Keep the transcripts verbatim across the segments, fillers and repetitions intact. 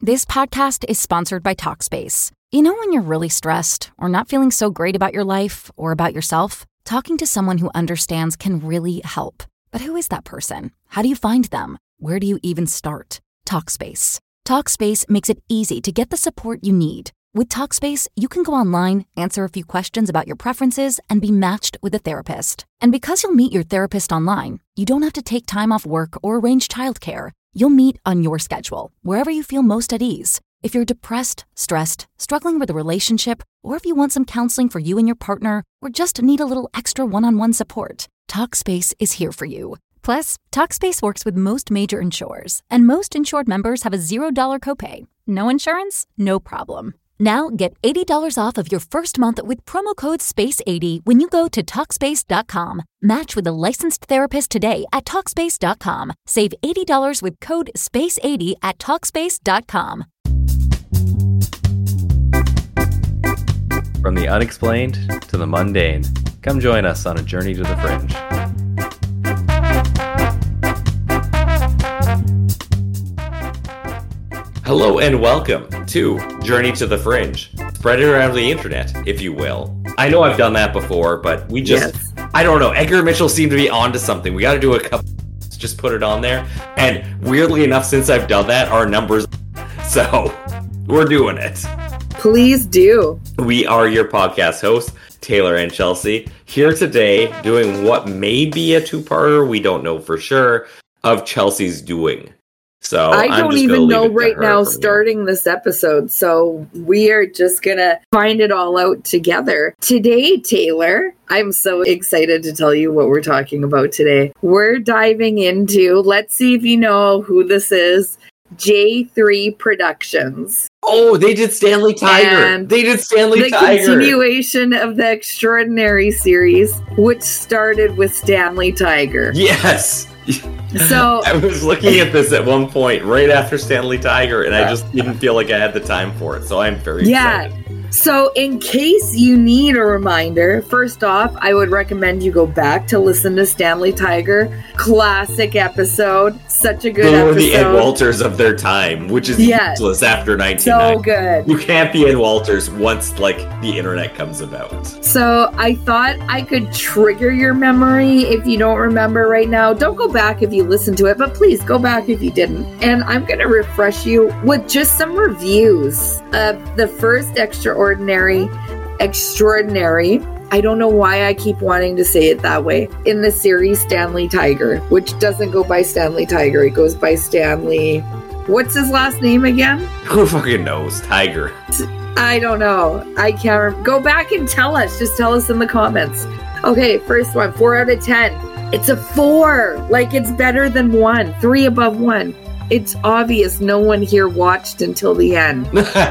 This podcast is sponsored by Talkspace. You know when you're really stressed or not feeling so great about your life or about yourself? Talking to someone who understands can really help. But who is that person? How do you find them? Where do you even start? Talkspace. Talkspace makes it easy to get the support you need. With Talkspace, you can go online, answer a few questions about your preferences, and be matched with a therapist. And because you'll meet your therapist online, you don't have to take time off work or arrange childcare. You'll meet on your schedule, wherever you feel most at ease. If you're depressed, stressed, struggling with a relationship, or if you want some counseling for you and your partner, or just need a little extra one-on-one support, Talkspace is here for you. Plus, Talkspace works with most major insurers, and most insured members have a zero dollars copay. No insurance? No problem. Now get eighty dollars off of your first month with promo code space eighty when you go to Talkspace dot com. Match with a licensed therapist today at Talkspace dot com. Save eighty dollars with code space eighty at Talkspace dot com. From the unexplained to the mundane, come join us on a journey to the fringe. Hello and welcome to Journey to the Fringe. Spread it around the internet, if you will. I know I've done that before, but we just, yes. I don't know, Edgar Mitchell seemed to be onto something. We got to do a couple, just put it on there. And weirdly enough, since I've done that, our numbers, so we're doing it. Please do. We are your podcast hosts, Taylor and Chelsea, here today doing what may be a two-parter, we don't know for sure, of Chelsea's doing. So I I'm don't just even know right now from starting here. This episode, so we are just gonna find it all out together. Today, Taylor, I'm so excited to tell you what we're talking about today. We're diving into, let's see if you know who this is, J three Productions. Oh, they did Stanley Tiger. And they did Stanley the Tiger. The continuation of the Extraordinary series, which started with Stanley Tiger. Yes. So I was looking at this at one point right after Stanley Tiger, and I just didn't feel like I had the time for it. So I'm very yeah. excited. So in case you need a reminder, first off, I would recommend you go back to listen to Stanley Tiger. Classic episode. Such a good they episode. They were the Ed Walters of their time, which is yes. useless after nineteen ninety. So good. You can't be Ed Walters once, like, the internet comes about. So I thought I could trigger your memory if you don't remember right now. Don't go back if you listen to it, but please go back if you didn't. And I'm going to refresh you with just some reviews of the first Extraordinary, Extraordinary, I don't know why I keep wanting to say it that way, in the series Stanley Tiger, which doesn't go by Stanley Tiger. It goes by Stanley... What's his last name again? Who fucking knows? Tiger. I don't know. I can't remember. Go back and tell us. Just tell us in the comments. Okay, first one, four out of ten. It's a four. Like, it's better than one. Three above one. It's obvious no one here watched until the end.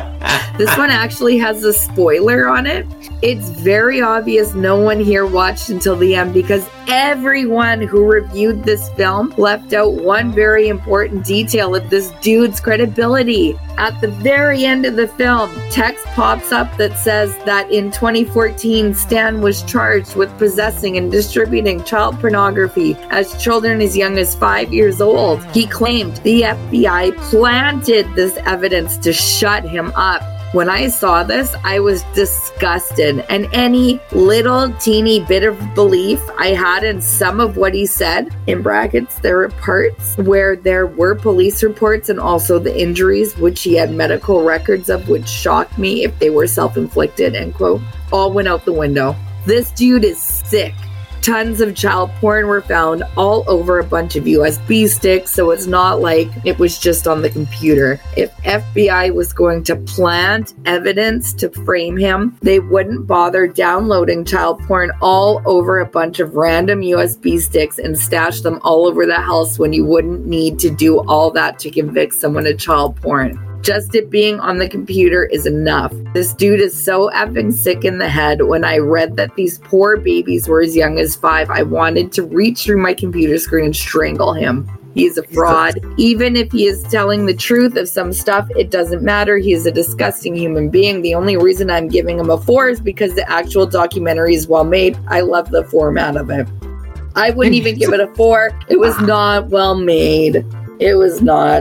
This one actually has a spoiler on it. It's very obvious no one here watched until the end because everyone who reviewed this film left out one very important detail of this dude's credibility. At the very end of the film, text pops up that says that in twenty fourteen, Stan was charged with possessing and distributing child pornography as children as young as five years old. He claimed the F B I planted this evidence to shut him up. When I saw this, I was disgusted, and any little teeny bit of belief I had in some of what he said, in brackets, there were parts where there were police reports and also the injuries, which he had medical records of, which shocked me if they were self-inflicted, end quote, all went out the window. This dude is sick. Tons of child porn were found all over a bunch of U S B sticks, so it's not like it was just on the computer. If F B I was going to plant evidence to frame him, they wouldn't bother downloading child porn all over a bunch of random U S B sticks and stash them all over the house when you wouldn't need to do all that to convict someone of child porn. Just it being on the computer is enough. This dude is so effing sick in the head. When I read that these poor babies were as young as five, I wanted to reach through my computer screen and strangle him. He is a fraud. Even if he is telling the truth of some stuff, it doesn't matter. He is a disgusting human being. The only reason I'm giving him a four is because the actual documentary is well made. I love the format of it. I wouldn't even give it a four. It was not well made. It was not.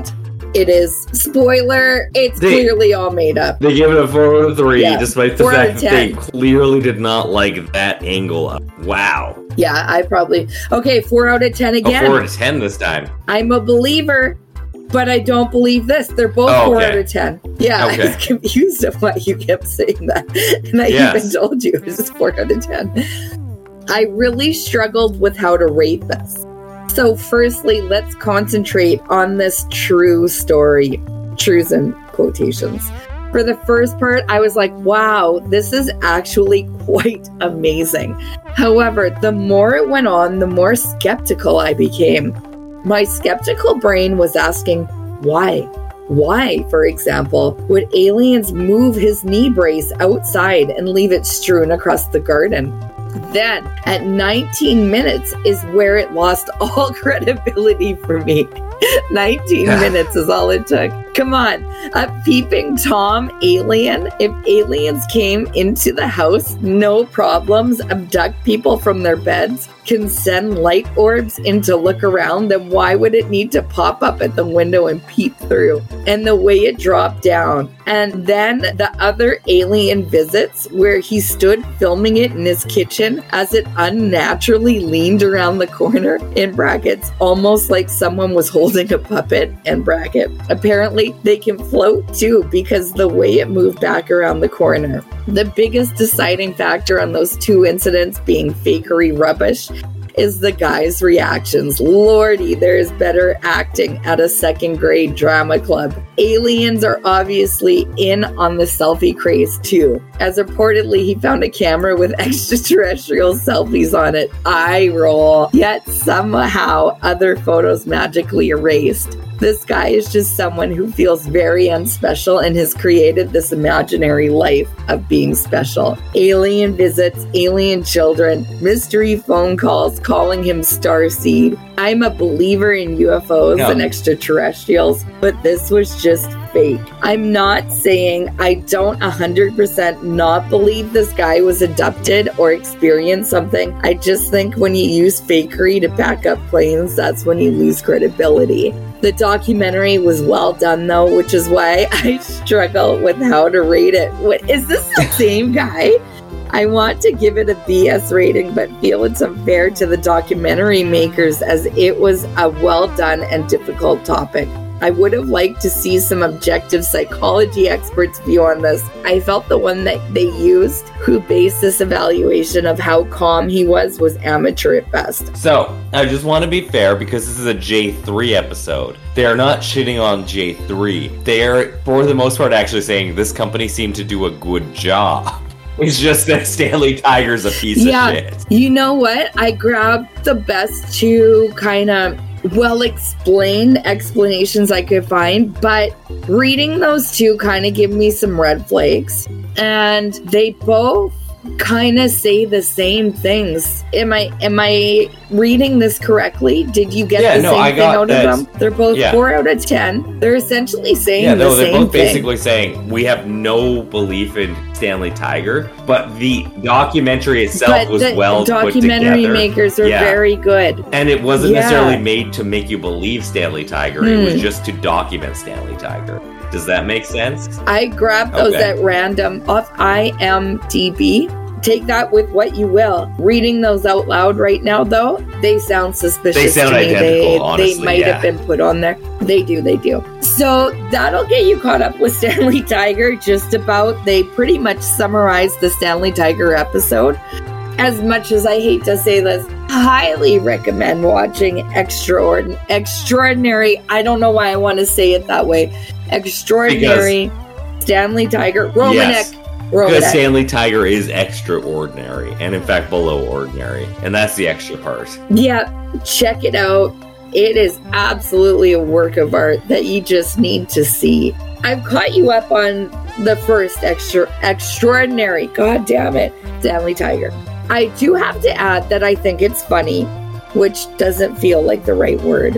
It is. Spoiler, it's They- clearly all made up. They give it a four out of three, Yeah, despite the four out fact of that they ten. clearly did not like that angle. Wow. Yeah, I probably... Okay, four out of ten A again. four out of ten this time. I'm a believer, but I don't believe this. They're both Oh, four okay. out of ten. Yeah, I Okay. was confused of why you kept saying that. And I Yes. even told you it was four out of ten. I really struggled with how to rate this. So firstly, let's concentrate on this true story. Trues in quotations. For the first part, I was like, wow, this is actually quite amazing. However, the more it went on, the more skeptical I became. My skeptical brain was asking, why? Why, for example, would aliens move his knee brace outside and leave it strewn across the garden? Then, at nineteen minutes is where it lost all credibility for me. nineteen minutes is all it took. Come on, a peeping Tom alien? If aliens came into the house, no problems, abduct people from their beds, can send light orbs in to look around, then why would it need to pop up at the window and peep through? And the way it dropped down. And then the other alien visits where he stood filming it in his kitchen as it unnaturally leaned around the corner, in brackets, almost like someone was holding a puppet, in bracket. Apparently, they can float too because the way it moved back around the corner. The biggest deciding factor on those two incidents being fakery rubbish is the guy's reactions. Lordy, there's better acting at a second grade drama club. Aliens are obviously in on the selfie craze too, as reportedly he found a camera with extraterrestrial selfies on it. Eye roll. Yet somehow other photos magically erased. This guy is just someone who feels very unspecial and has created this imaginary life of being special. Alien visits, alien children, mystery phone calls calling him Starseed. I'm a believer in U F Os No. and extraterrestrials, but this was just fake. I'm not saying I don't one hundred percent not believe this guy was abducted or experienced something. I just think when you use fakery to back up claims, that's when you lose credibility. The documentary was well done though, which is why I struggle with how to rate it. What, is this the same guy? I want to give it a B S rating, but feel it's unfair to the documentary makers as it was a well done and difficult topic. I would have liked to see some objective psychology experts' view on this. I felt the one that they used, who based this evaluation of how calm he was, was amateur at best. So, I just want to be fair because this is a J three episode. They are not shitting on J three. They are, for the most part, actually saying this company seemed to do a good job. It's just that Stanley Tiger's a piece yeah, of shit. You know what? I grabbed the best two kind of well-explained explanations I could find, but reading those two kind of give me some red flags. And they both kind of say the same things. Am I am I reading this correctly? Did you get Yeah, the no, same I thing got out that. of them? They're both Yeah. four out of ten. They're essentially saying Yeah, the no, they're same both thing. basically saying we have no belief in Stanley Tiger, but the documentary itself But was the well put documentary together. makers are Yeah. very good. And it wasn't Yeah. necessarily made to make you believe Stanley Tiger. It Hmm. was just to document Stanley Tiger. Does that make sense? I grabbed those Okay. at random off I M D B. Take that with what you will. Reading those out loud right now, though, they sound suspicious They sound to me. identical, they, honestly, they might yeah. have been put on there. They do, they do. So that'll get you caught up with Stanley Tiger just about. They pretty much summarized the Stanley Tiger episode. As much as I hate to say this, highly recommend watching Extraordinary. Extraordinary. I don't know why I want to say it that way. Extraordinary Stanley Tiger. Romanek. Yes. Romanek. Because Stanley Tiger is extraordinary, and in fact below ordinary, and that's the extra part. Yeah, check it out. It is absolutely a work of art that you just need to see. I've caught you up on the first extra extraordinary. God damn it, Stanley Tiger. I do have to add that I think it's funny, which doesn't feel like the right word,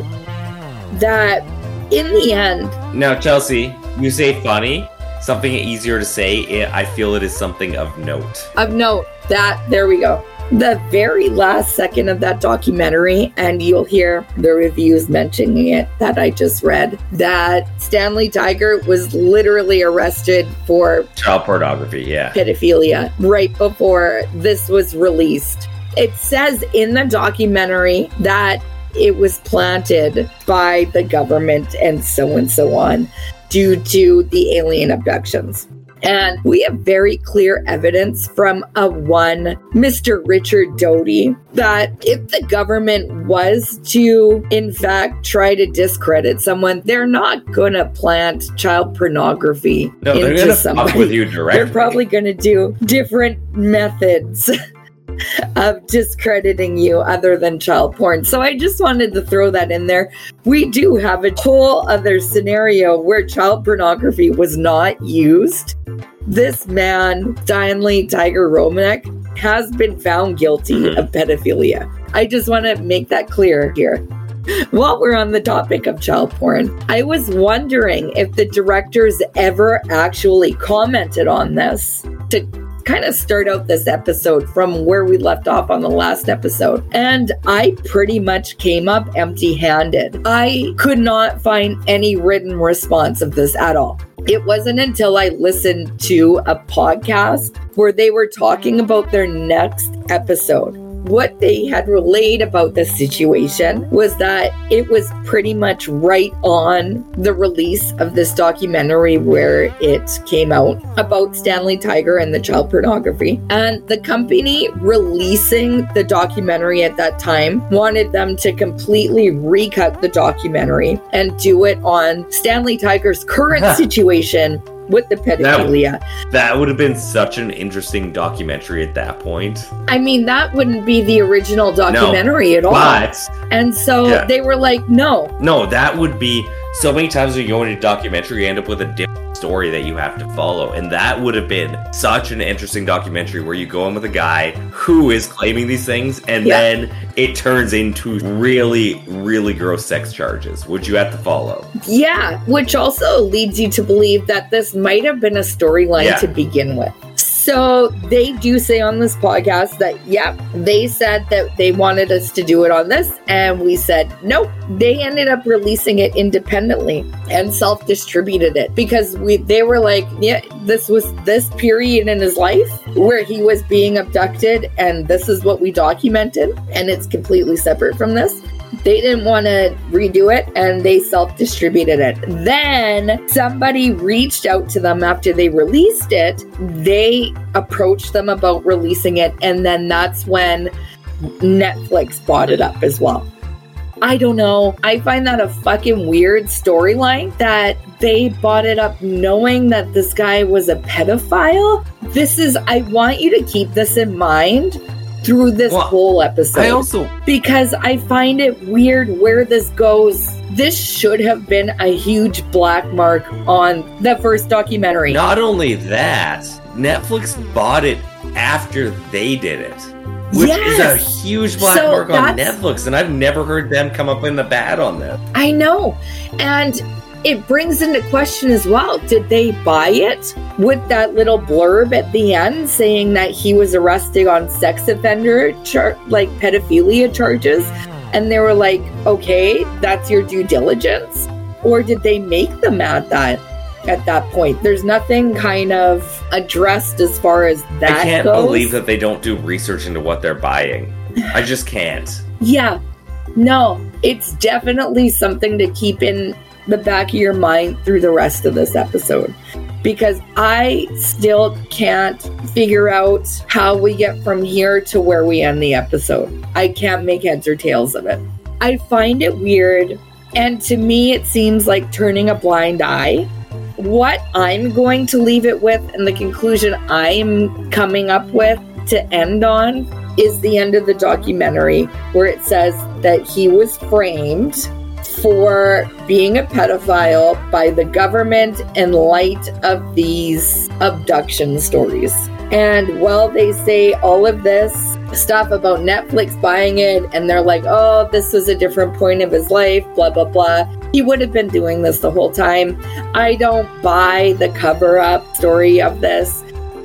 that in the end... Now, Chelsea, you say funny, something easier to say, I feel it is something of note. Of note, that, there we go. the very last second of that documentary, and you'll hear the reviews mentioning it that I just read, that Stanley Tiger was literally arrested for child pornography, yeah. pedophilia right before this was released. It says in the documentary that it was planted by the government and so and so on due to the alien abductions. And we have very clear evidence from a one Mister Richard Doty that if the government was to, in fact, try to discredit someone, they're not going to plant child pornography no, into they're gonna somebody. Fuck with you directly. They're probably going to do different methods of discrediting you other than child porn. So I just wanted to throw that in there. We do have a whole other scenario where child pornography was not used. This man, Stanley Tiger Romanek, has been found guilty mm-hmm. of pedophilia. I just want to make that clear here. While we're on the topic of child porn, I was wondering if the directors ever actually commented on this to kind of start out this episode from where we left off on the last episode. And I pretty much came up empty-handed. I could not find any written response of this at all. It wasn't until I listened to a podcast where they were talking about their next episode. What they had relayed about the situation was that it was pretty much right on the release of this documentary where it came out about Stanley Tiger and the child pornography. And the company releasing the documentary at that time wanted them to completely recut the documentary and do it on Stanley Tiger's current situation with the pedophilia. That, that would have been such an interesting documentary at that point. I mean, that wouldn't be the original documentary no, at all. But, and so yeah. they were like, no. No, that would be... So many times when you go into a documentary, you end up with a different story that you have to follow. And that would have been such an interesting documentary where you go in with a guy who is claiming these things, and yeah. then it turns into really, really gross sex charges, which you have to follow. Yeah, which also leads you to believe that this might have been a storyline yeah. to begin with. So they do say on this podcast that, yeah, they said that they wanted us to do it on this. And we said, nope. They ended up releasing it independently and self-distributed it because we they were like, yeah, this was this period in his life where he was being abducted. And this is what we documented. And it's completely separate from this. They didn't want to redo it, and they self-distributed it. Then somebody reached out to them after they released it. They approached them about releasing it, and then that's when Netflix bought it up as well. I don't know. I find that a fucking weird storyline that they bought it up knowing that this guy was a pedophile. This is, I want you to keep this in mind through this well, whole episode. I also... Because I find it weird where this goes. This should have been a huge black mark on the first documentary. Not only that, Netflix bought it after they did it. Which yes. is a huge black so mark on Netflix, and I've never heard them come up in the bad on that. I know. And it brings into question as well, did they buy it with that little blurb at the end saying that he was arrested on sex offender, char- like pedophilia charges? And they were like, okay, that's your due diligence? Or did they make them at that? At that point, there's nothing kind of addressed as far as that I can't goes. believe that they don't do research into what they're buying. I just can't. Yeah, no, it's definitely something to keep in the back of your mind through the rest of this episode, because I still can't figure out how we get from here to where we end the episode. I can't make heads or tails of it. I find it weird, and to me it seems like turning a blind eye. What I'm going to leave it with, and the conclusion I'm coming up with to end on, is the end of the documentary where it says that he was framed for being a pedophile by the government in light of these abduction stories. And while they say all of this stuff about Netflix buying it, and they're like, oh, this was a different point of his life, blah, blah, blah, he would have been doing this the whole time. I don't buy the cover-up story of this.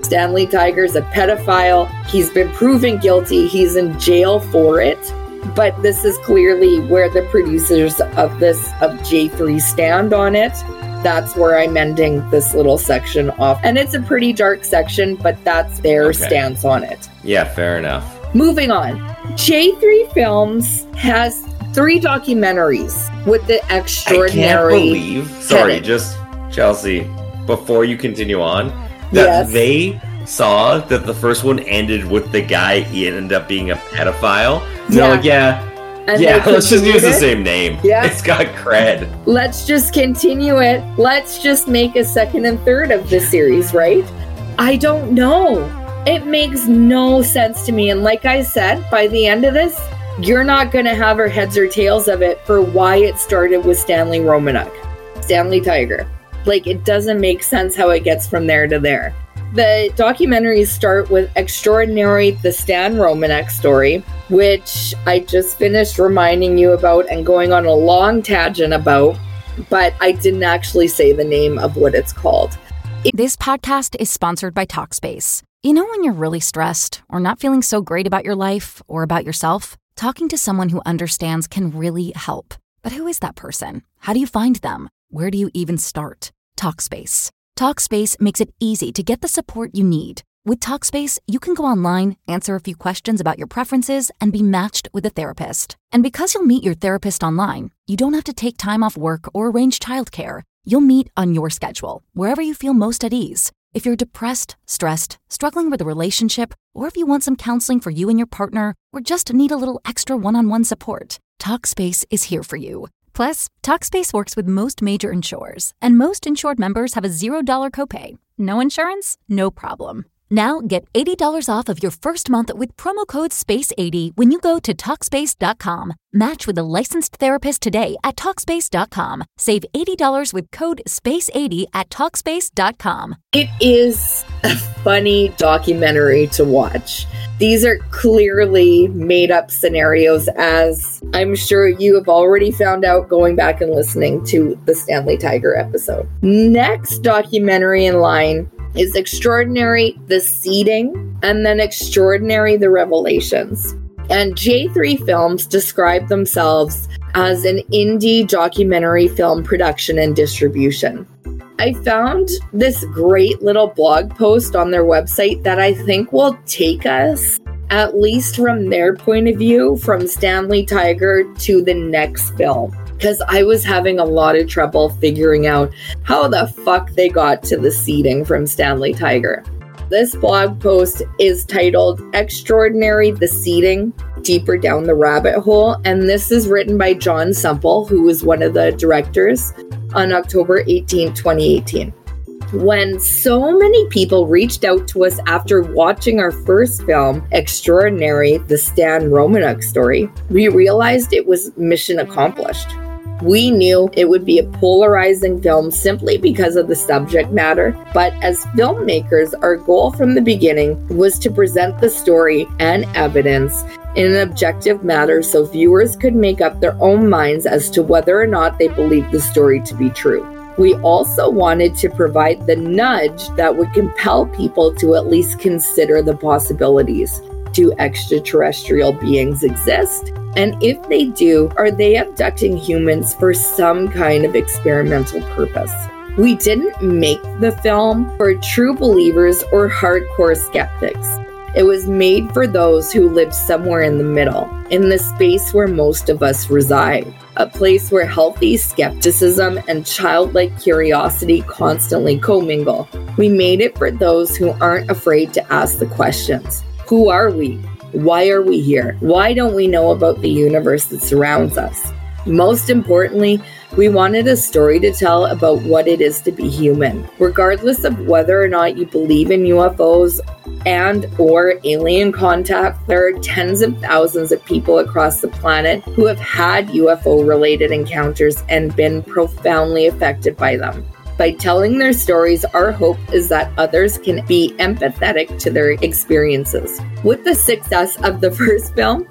Stanley Tiger's a pedophile. He's been proven guilty. He's in jail for it. But this is clearly where the producers of this, of J three, stand on it. That's where I'm ending this little section off. And it's a pretty dark section, but that's their okay. stance on it. Yeah, fair enough. Moving on. J three Films has three documentaries with the extraordinary... I can't believe... Sorry, Kevin. just, Chelsea, before you continue on, that yes. they saw that the first one ended with the guy, he ended up being a pedophile. Yeah. They're like, yeah... And yeah, let's just use it. the same name. Yeah. It's got cred. Let's just continue it. Let's just make a second and third of this series, right? I don't know. It makes no sense to me. And like I said, by the end of this, you're not going to have our heads or tails of it for why it started with Stanley Romanek, Stanley Tiger. Like, it doesn't make sense how it gets from there to there. The documentaries start with Extraordinary, the Stan Romanek story, which I just finished reminding you about and going on a long tangent about, but I didn't actually say the name of what it's called. It- this podcast is sponsored by Talkspace. You know when you're really stressed or not feeling so great about your life or about yourself? Talking to someone who understands can really help. But who is that person? How do you find them? Where do you even start? Talkspace. Talkspace makes it easy to get the support you need. With Talkspace, you can go online, answer a few questions about your preferences, and be matched with a therapist. And because you'll meet your therapist online, you don't have to take time off work or arrange childcare. You'll meet on your schedule, wherever you feel most at ease. If you're depressed, stressed, struggling with a relationship, or if you want some counseling for you and your partner, or just need a little extra one-on-one support, Talkspace is here for you. Plus, Talkspace works with most major insurers, and most insured members have a zero dollar copay. No insurance? No problem. Now get eighty dollars off of your first month with promo code space eighty when you go to Talkspace dot com. Match with a licensed therapist today at Talkspace dot com. Save eighty dollars with code space eighty at Talkspace dot com. It is a funny documentary to watch. These are clearly made up scenarios, as I'm sure you have already found out going back and listening to the Stanley Tiger episode. Next documentary in line is Extraordinary, the Seeding, and then Extraordinary, the Revelations. And J three Films describe themselves as an indie documentary film production and distribution. I found this great little blog post on their website that I think will take us, at least from their point of view, from Stanley Tiger to the next film. Because I was having a lot of trouble figuring out how the fuck they got to the seeding from Stanley Tiger. This blog post is titled Extraordinary, the Seeding, Deeper Down the Rabbit Hole, and this is written by John Semple, who was one of the directors, on October eighteenth, twenty eighteen. When so many people reached out to us after watching our first film, Extraordinary, the Stan Romanek story, we realized it was mission accomplished. We knew it would be a polarizing film simply because of the subject matter, but as filmmakers, our goal from the beginning was to present the story and evidence in an objective manner so viewers could make up their own minds as to whether or not they believed the story to be true. We also wanted to provide the nudge that would compel people to at least consider the possibilities. Do extraterrestrial beings exist? And if they do, are they abducting humans for some kind of experimental purpose? We didn't make the film for true believers or hardcore skeptics. It was made for those who lived somewhere in the middle, in the space where most of us reside, a place where healthy skepticism and childlike curiosity constantly commingle. We made it for those who aren't afraid to ask the questions. Who are we? Why are we here? Why don't we know about the universe that surrounds us? Most importantly, we wanted a story to tell about what it is to be human. Regardless of whether or not you believe in U F Os and or alien contact, there are tens of thousands of people across the planet who have had U F O-related encounters and been profoundly affected by them. By telling their stories, our hope is that others can be empathetic to their experiences. With the success of the first film,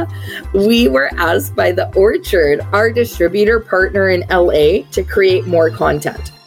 we were asked by The Orchard, our distributor partner in L A, to create more content.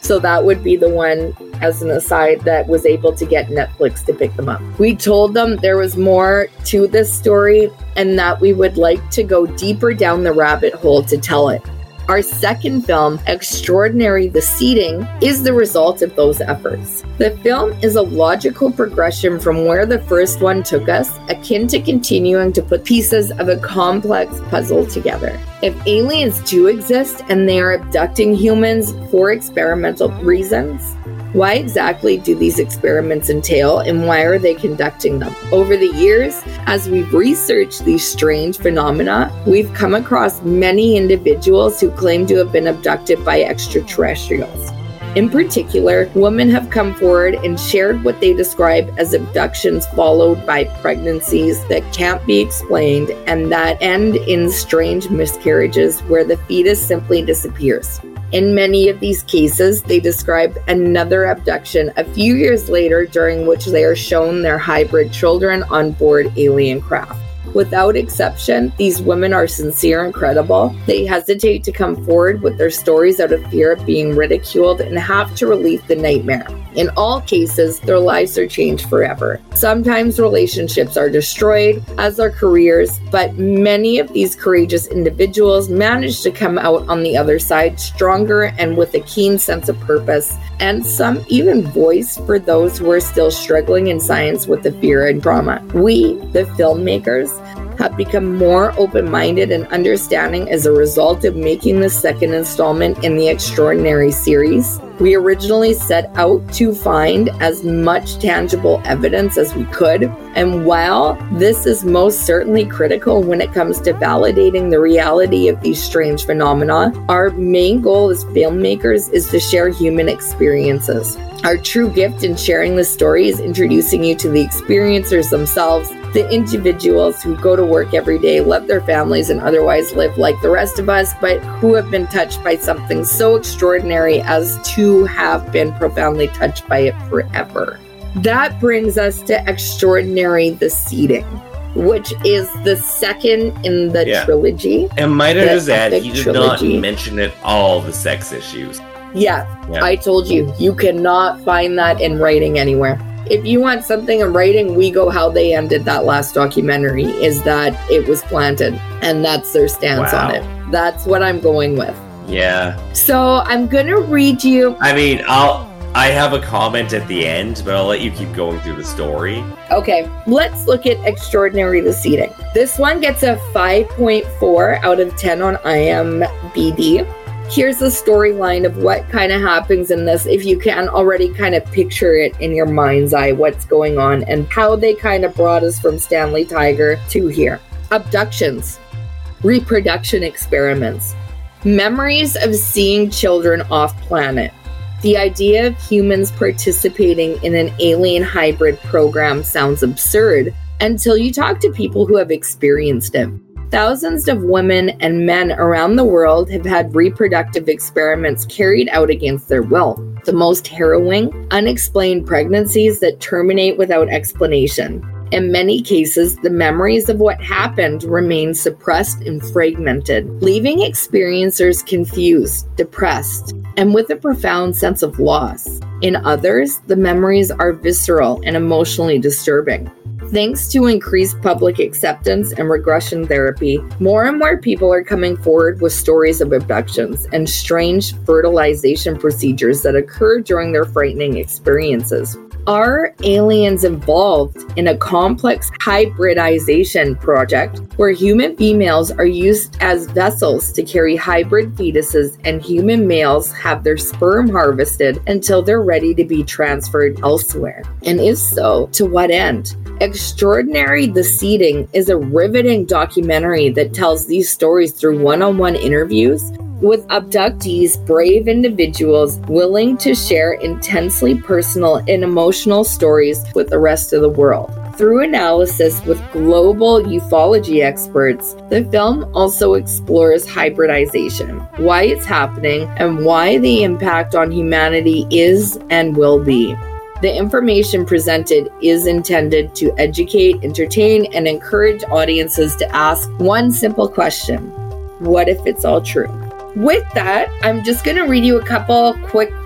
So that would be the one, as an aside, that was able to get Netflix to pick them up. We told them there was more to this story and that we would like to go deeper down the rabbit hole to tell it. Our second film, Extraordinary: The Seeding, is the result of those efforts. The film is a logical progression from where the first one took us, akin to continuing to put pieces of a complex puzzle together. If aliens do exist and they are abducting humans for experimental reasons, why exactly do these experiments entail and why are they conducting them? Over the years, as we've researched these strange phenomena, we've come across many individuals who claim to have been abducted by extraterrestrials. In particular, women have come forward and shared what they describe as abductions followed by pregnancies that can't be explained and that end in strange miscarriages where the fetus simply disappears. In many of these cases, they describe another abduction a few years later during which they are shown their hybrid children on board alien craft. Without exception, these women are sincere and credible. They hesitate to come forward with their stories out of fear of being ridiculed and have to relieve the nightmare. In all cases, their lives are changed forever. Sometimes relationships are destroyed, as are careers, but many of these courageous individuals manage to come out on the other side stronger and with a keen sense of purpose, and some even voice for those who are still struggling in science with the fear and trauma. We, the filmmakers, have become more open-minded and understanding as a result of making the second installment in the Extraordinary series. We originally set out to find as much tangible evidence as we could, and while this is most certainly critical when it comes to validating the reality of these strange phenomena, our main goal as filmmakers is to share human experiences. Our true gift in sharing this story is introducing you to the experiencers themselves, the individuals who go to work every day, love their families, and otherwise live like the rest of us, but who have been touched by something so extraordinary as to have been profoundly touched by it forever. That brings us to Extraordinary: The Seeding, which is the second in the yeah. trilogy. And might I just add, he did trilogy. not mention at all the sex issues. Yeah, yeah, I told you, you cannot find that in writing anywhere. If you want something in writing, we go how they ended that last documentary, is that it was planted, and that's their stance wow. on it. That's what I'm going with. Yeah. So I'm going to read you... I mean, I'll... I have a comment at the end, but I'll let you keep going through the story. Okay, let's look at Extraordinary: The Seeding. This one gets a five point four out of ten on I M D B. Here's the storyline of what kind of happens in this, if you can already kind of picture it in your mind's eye, what's going on, and how they kind of brought us from Stanley Tiger to here. Abductions, reproduction experiments, memories of seeing children off planet. The idea of humans participating in an alien hybrid program sounds absurd until you talk to people who have experienced it. Thousands of women and men around the world have had reproductive experiments carried out against their will. The most harrowing, unexplained pregnancies that terminate without explanation. In many cases, the memories of what happened remain suppressed and fragmented, leaving experiencers confused, depressed, and with a profound sense of loss. In others, the memories are visceral and emotionally disturbing. Thanks to increased public acceptance and regression therapy, more and more people are coming forward with stories of abductions and strange fertilization procedures that occur during their frightening experiences. Are aliens involved in a complex hybridization project where human females are used as vessels to carry hybrid fetuses and human males have their sperm harvested until they're ready to be transferred elsewhere? And if so, to what end? Extraordinary: The Seeding is a riveting documentary that tells these stories through one-on-one interviews with abductees, brave individuals willing to share intensely personal and emotional stories with the rest of the world. Through analysis with global ufology experts, the film also explores hybridization, why it's happening, and why the impact on humanity is and will be. The information presented is intended to educate, entertain, and encourage audiences to ask one simple question: what if it's all true? With that, I'm just going to read you a couple quick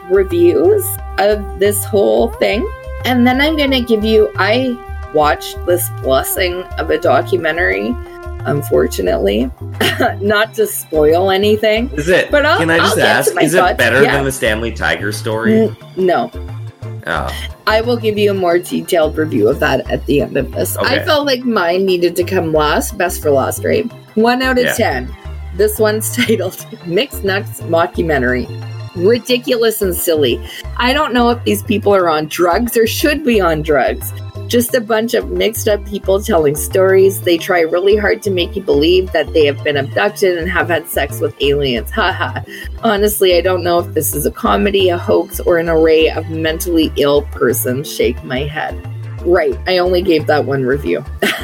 reviews of this whole thing. And then I'm going to give you, I watched this blessing of a documentary, unfortunately, not to spoil anything. Is it, but I'll, can I just I'll ask, is thoughts. it better yeah. than the Stanley Tiger story? Mm, no. Oh. I will give you a more detailed review of that at the end of this. Okay. I felt like mine needed to come last, best for last, right? One out of Yeah. ten. This one's titled Mixed Nuts Mockumentary. Ridiculous and silly. I don't know if these people are on drugs or should be on drugs. Just a bunch of mixed up people telling stories. They try really hard to make you believe that they have been abducted and have had sex with aliens. Haha. Honestly, I don't know if this is a comedy, a hoax, or an array of mentally ill persons. Shake my head. Right, I only gave that one review.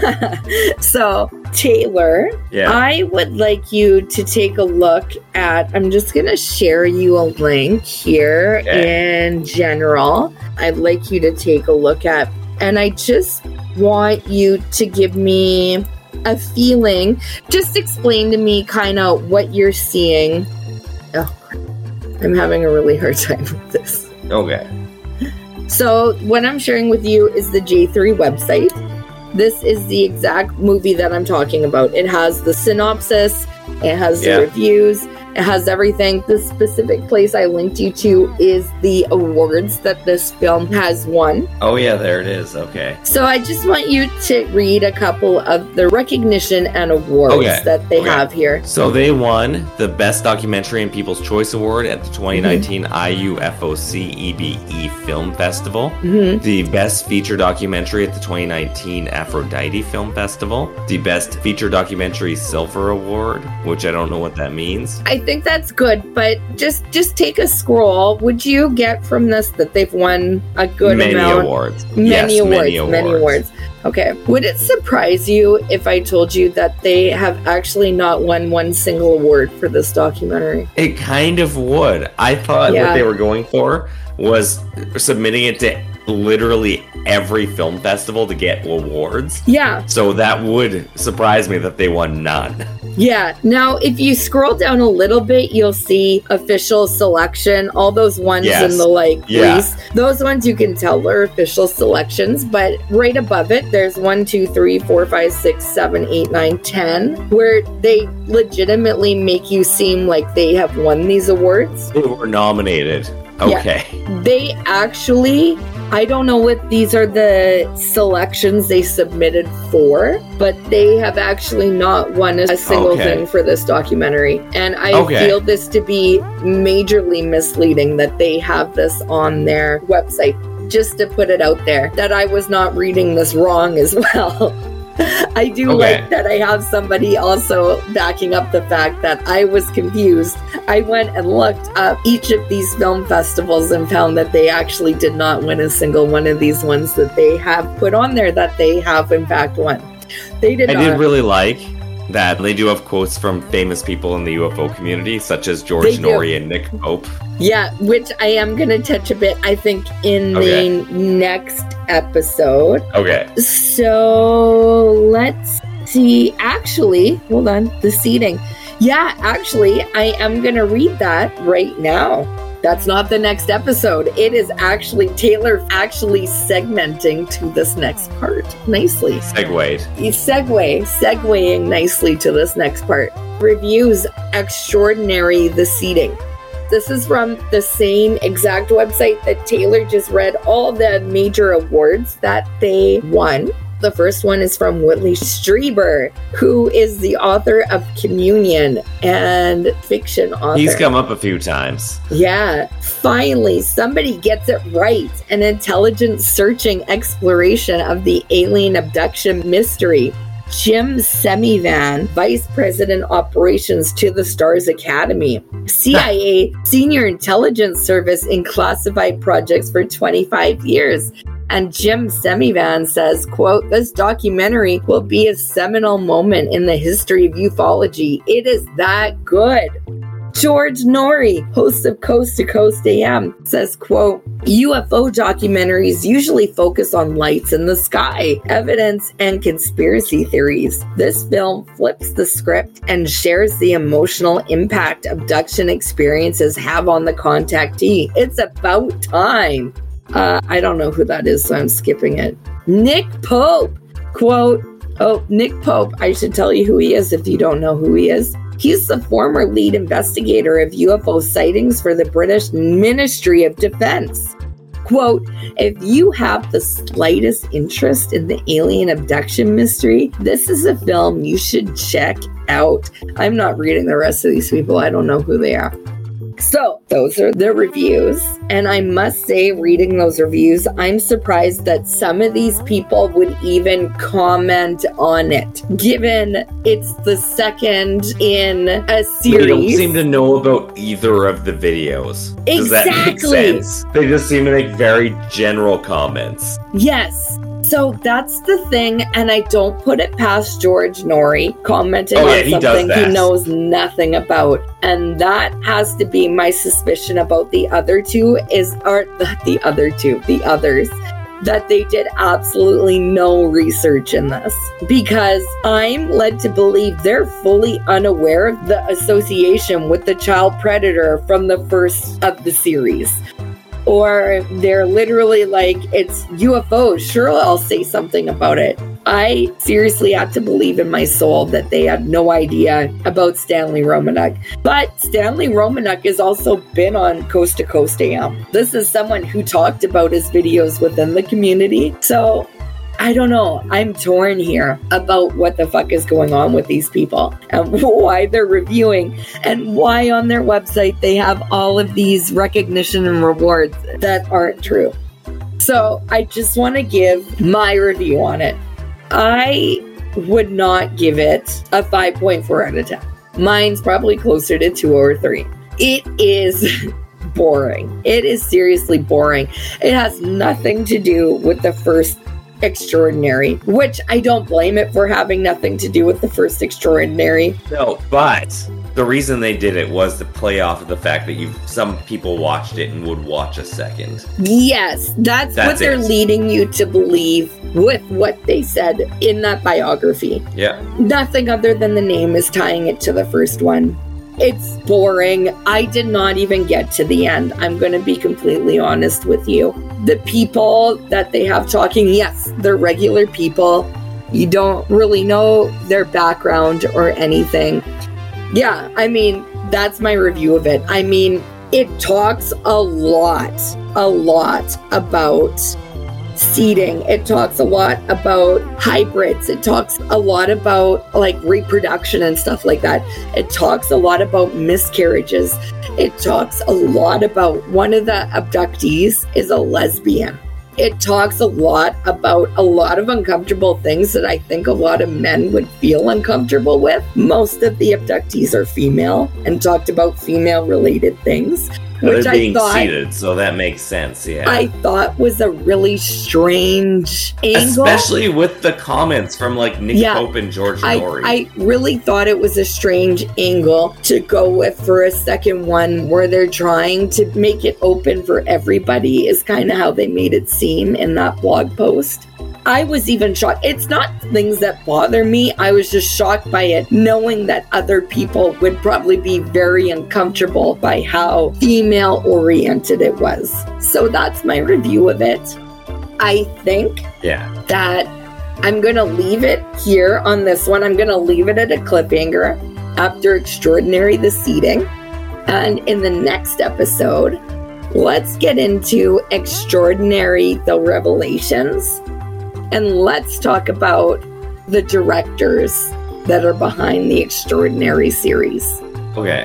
So, Taylor, Yeah. I would like you to take a look at, I'm just going to share you a link here Okay. in general. I'd like you to take a look at, and I just want you to give me a feeling. Just explain to me kind of what you're seeing. Oh, I'm having a really hard time with this. Okay. So what I'm sharing with you is the J three website. This is the exact movie that I'm talking about. It has the synopsis, it has Yeah. the reviews, it has everything. The specific place I linked you to is the awards that this film has won. Oh, yeah, there it is. Okay. So I just want you to read a couple of the recognition and awards Okay. that they Okay. have here. So they won the Best Documentary and People's Choice Award at the twenty nineteen I U F O C E B E Film Festival. hmm The Best Feature Documentary at the twenty nineteen Aphrodite Film Festival. The Best Feature Documentary Silver Award, which I don't know what that means. I think that's good, but just just take a scroll. Would you get from this that they've won a good many amount? awards. Many yes, awards, many awards. many awards. Okay. Would it surprise you if I told you that they have actually not won one single award for this documentary? It kind of would. I thought Yeah. what they were going for was submitting it to literally every film festival to get awards. Yeah, So that would surprise me that they won none. yeah. Now, if you scroll down a little bit, you'll see official selection. All those ones Yes. in the like Yeah. Greece. Those ones you can tell are official selections, but right above it, there's one, two, three, four, five, six, seven, eight, nine, ten, where they legitimately make you seem like they have won these awards. They were nominated. Okay. They actually, I don't know what these are the selections they submitted for, but they have actually not won a single Okay. thing for this documentary. And I Okay. feel this to be majorly misleading that they have this on their website. Just to put it out there, that I was not reading this wrong as well. I do Okay. like that I have somebody also backing up the fact that I was confused. I went and looked up each of these film festivals and found that they actually did not win a single one of these ones that they have put on there that they have in fact won. They did I not. did really like that they do have quotes from famous people in the U F O community, such as They George do. Norrie and Nick Pope. Yeah, which I am going to touch a bit, I think, in Okay. the next episode. Okay. So let's see. Actually, hold on. The seating. Yeah, actually, I am going to read that right now. That's not the next episode. It is actually Taylor actually segmenting to this next part nicely. Segued. You segue, segueing nicely to this next part. Reviews extraordinary the seating. This is from the same exact website that Taylor just read all the major awards that they won. The first one is from Whitley Strieber, who is the author of Communion and fiction author. He's come up a few times. Yeah, finally, somebody gets it right. An intelligent searching exploration of the alien abduction mystery. Jim Semivan, Vice President Operations to the Stars Academy. C I A Senior Intelligence Service in classified projects for twenty-five years. And Jim Semivan says, quote, "This documentary will be a seminal moment in the history of ufology. It is that good." George Norrie, host of Coast to Coast A M, says, quote, U F O documentaries usually focus on lights in the sky, evidence, and conspiracy theories. This film flips the script and shares the emotional impact abduction experiences have on the contactee. It's about time. Uh, I don't know who that is, so I'm skipping it. Nick Pope, quote, oh, Nick Pope, I should tell you who he is if you don't know who he is. He's the former lead investigator of U F O sightings for the British Ministry of Defense. Quote, if you have the slightest interest in the alien abduction mystery, this is a film you should check out. I'm not reading the rest of these people. I don't know who they are. So those are the reviews. And I must say, reading those reviews, I'm surprised that some of these people would even comment on it, given it's the second in a series. They don't seem to know about either of the videos. Does Exactly. that make sense? They just seem to make very general comments. Yes. So that's the thing, and I don't put it past George Norrie commenting Oh, yeah, on he does something that. he knows nothing about. And that has to be my suspicion about the other two is, or the, the other two, the others, that they did absolutely no research in this. Because I'm led to believe they're fully unaware of the association with the child predator from the first of the series. Or they're literally like, it's U F Os, sure, I'll say something about it. I seriously had to believe in my soul that they had no idea about Stanley Romanuk. But Stanley Romanuk has also been on Coast to Coast A M. This is someone who talked about his videos within the community. So I don't know. I'm torn here about what the fuck is going on with these people and why they're reviewing and why on their website they have all of these recognition and rewards that aren't true. So I just want to give my review on it. I would not give it a five point four out of ten. Mine's probably closer to two or three. It is boring. It is seriously boring. It has nothing to do with the first Extraordinary, which I don't blame it for having nothing to do with the first Extraordinary. No, but the reason they did it was to play off of the fact that you some people watched it and would watch a second. Yes, that's, That's what they're it. leading you to believe with what they said in that biography. Yeah. Nothing other than the name is tying it to the first one. It's boring. I did not even get to the end. I'm going to be completely honest with you. The people that they have talking, yes, they're regular people. You don't really know their background or anything. Yeah, I mean, that's my review of it. I mean, it talks a lot, a lot about seeding. It talks a lot about hybrids. It talks a lot about like reproduction and stuff like that. It talks a lot about miscarriages. It talks a lot about one of the abductees is a lesbian. It talks a lot about a lot of uncomfortable things that I think a lot of men would feel uncomfortable with. Most of the abductees are female and talked about female related things. Which They're being I thought, seated, so that makes sense, yeah. I thought was a really strange angle. Especially with the comments from like Nick Yeah, Pope and George I, Norrie. I really thought it was a strange angle to go with for a second one where they're trying to make it open for everybody is kind of how they made it seem in that blog post. I was even shocked. It's not things that bother me. I was just shocked by it, knowing that other people would probably be very uncomfortable by how female-oriented it was. So that's my review of it. I think yeah. that I'm going to leave it here on this one. I'm going to leave it at a cliffhanger after Extraordinary the Seeding. And in the next episode, let's get into Extraordinary the Revelations. And let's talk about the directors that are behind the Extraordinary series. Okay.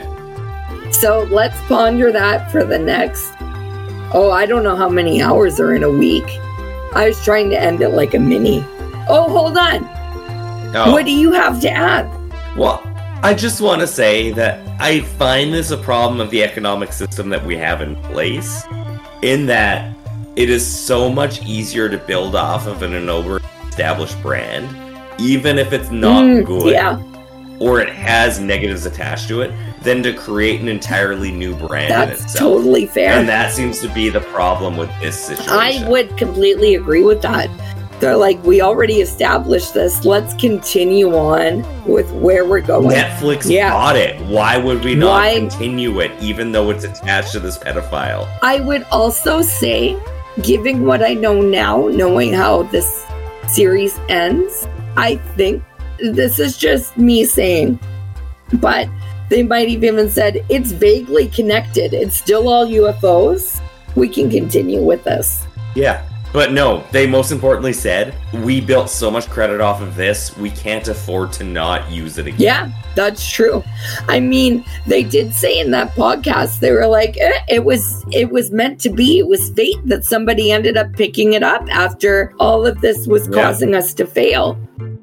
So let's ponder that for the next, oh, I don't know how many hours are in a week. I was trying to end it like a mini. Oh, hold on. Oh. What do you have to add? Well, I just want to say that I find this a problem of the economic system that we have in place, in that it is so much easier to build off of an over-established brand, even if it's not Mm, good, yeah. or it has negatives attached to it, than to create an entirely new brand That's in itself. totally fair. And that seems to be the problem with this situation. I would completely agree with that. They're like, we already established this. Let's continue on with where we're going. Netflix yeah. bought it. Why would we not Why? continue it, even though it's attached to this pedophile? I would also say, given what I know now, knowing how this series ends, I think this is just me saying, but they might have even said it's vaguely connected. It's still all U F Os. We can continue with this. Yeah. But no, they most importantly said, we built so much credit off of this, we can't afford to not use it again. Yeah, that's true. I mean, they did say in that podcast, they were like, eh, it was it was meant to be. It was fate that somebody ended up picking it up after all of this was causing yeah. us to fail.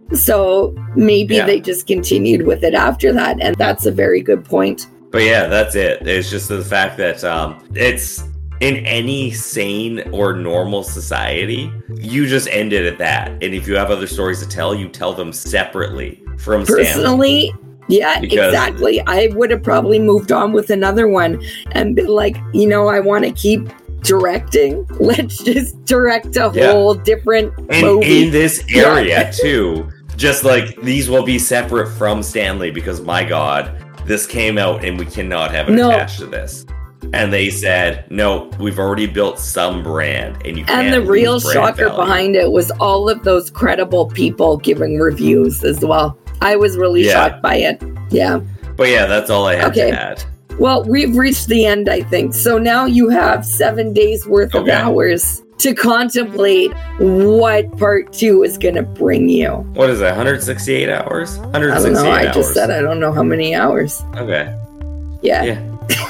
So maybe yeah. they just continued with it after that. And that's a very good point. But yeah, that's it. It's just the fact that um, it's... in any sane or normal society, you just end it at that. And if you have other stories to tell, you tell them separately from Personally, Stanley. yeah, because exactly. I would have probably moved on with another one and been like, you know, I want to keep directing. Let's just direct a yeah. whole different and movie. In this area, yeah. too. Just like, these will be separate from Stanley because, my God, this came out and we cannot have it no. attached to this. And they said, no, we've already built some brand, and you can't. And the real shocker value. behind it was all of those credible people giving reviews as well. I was really yeah. shocked by it. Yeah. But yeah, that's all I had okay. to add. Well, we've reached the end, I think. So now you have seven days worth okay. of hours to contemplate what part two is going to bring you. What is that, one hundred sixty-eight hours? one hundred sixty-eight I don't know. I hours. just said I don't know how many hours. Okay. Yeah. Yeah.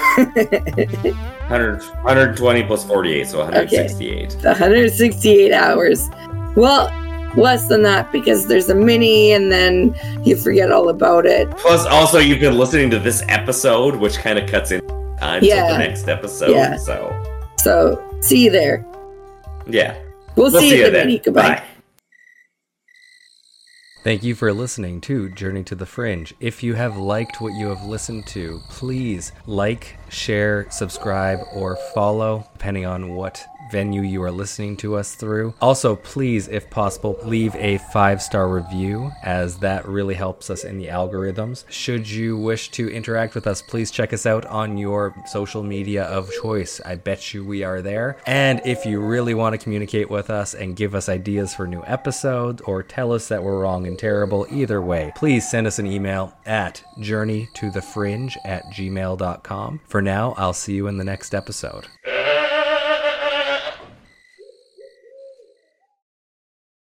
one hundred, one hundred twenty plus forty-eight, so one hundred sixty-eight. Okay. one hundred sixty-eight hours. Well, less than that because there's a mini and then you forget all about it. Plus, also, you've been listening to this episode, which kind of cuts in time yeah. to the next episode. Yeah. So, so see you there. Yeah. We'll, we'll see, see you at the then. mini. Goodbye. Bye. Thank you for listening to Journey to the Fringe. If you have liked what you have listened to, please like, share, subscribe, or follow, depending on what venue you are listening to us through. Also, please, if possible, leave a five-star review, as that really helps us in the algorithms. Should you wish to interact with us, please check us out on your social media of choice. I bet you we are there. And if you really want to communicate with us and give us ideas for new episodes, or tell us that we're wrong and terrible, either way, please send us an email at journey to the fringe at gmail dot com. For now, I'll see you in the next episode.